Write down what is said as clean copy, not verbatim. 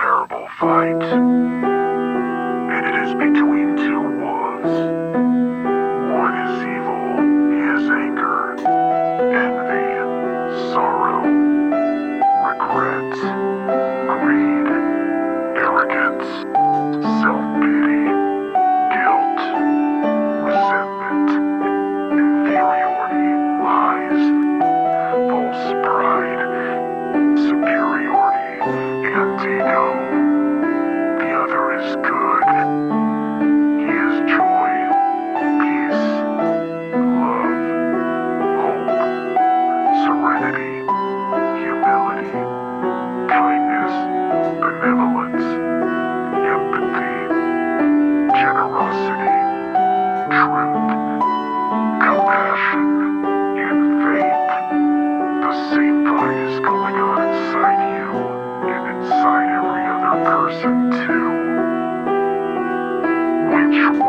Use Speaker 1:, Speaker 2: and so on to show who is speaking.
Speaker 1: terrible fight, and it is between two wolves. One is evil, he has anger, envy, sorrow, regret, greed, arrogance, self-pity, guilt, resentment, inferiority, lies, false pride, superiority, and ego. The other is good. He is joy, peace, love, hope, serenity, humility, kindness, benevolence, empathy, generosity, truth, compassion, and faith. The same fight is going on inside you and inside every other person too. Which